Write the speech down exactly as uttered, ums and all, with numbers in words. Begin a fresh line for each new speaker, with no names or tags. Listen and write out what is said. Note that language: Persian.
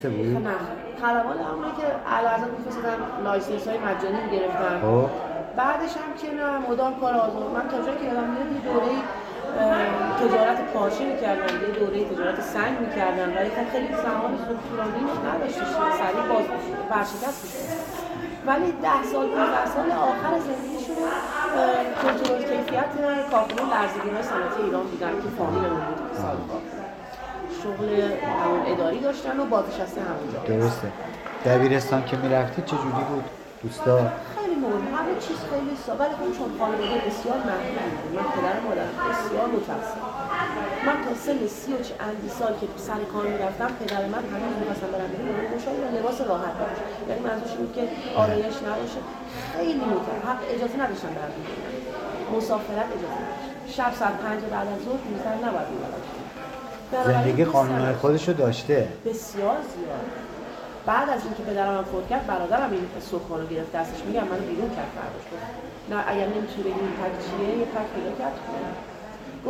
نه خلبان همونه که علاوه می‌فرستادن لایسنس های مجانی گرفتن. بعدش هم که نه مدام کار آزاد. من تا جایی که یادم میاد یه دوره تجارت پارچه می‌کردن، یه دوره تجارت سنگ می‌کردن ولی خب خیلی زمان طولانی نداشتش، سریع باز ورشکست می‌شد. ولی ده سال پانزده سال آخر زندگیشون کنترل کیفیت کارخونه لرزه‌گیرهای صنعتی ایران بودن که فامیلمون بود سال‌ها. شغل همون اداری داشتن و بازنشسته همونجا.
درسته. دبیرستان که میرفتی چه جوری بود؟ دوستا؟
خیلی مهم. همه چیز خیلی ساده ولی خب چون خانواده بسیار محدود بود. من پدر و مادرم بسیار متاسفم. من تا سن سی و چندی سال که سر کار میرفتم پدر من هنوز می‌خواستم برم بیرون مشاور و لباس راحت باشه. یعنی منظورش این که آرایش نباشه. خیلی مهم. حق اجازه نداشتن برم بیرون. مسافرت اجازه نداشت. شب ساعت پنج بعد از ظهر می‌ذارن نباید بیرون.
زندگی قانونهای خودشو داشته.
بسیار زیاد. بعد از اینکه پدرم فوت کرد برادرم این سخنو گرفت دستش میگم منو بیرون کرد برداشت. نه اگر نمی‌تونی بگی این پک چیه یه پک پیدا کرد.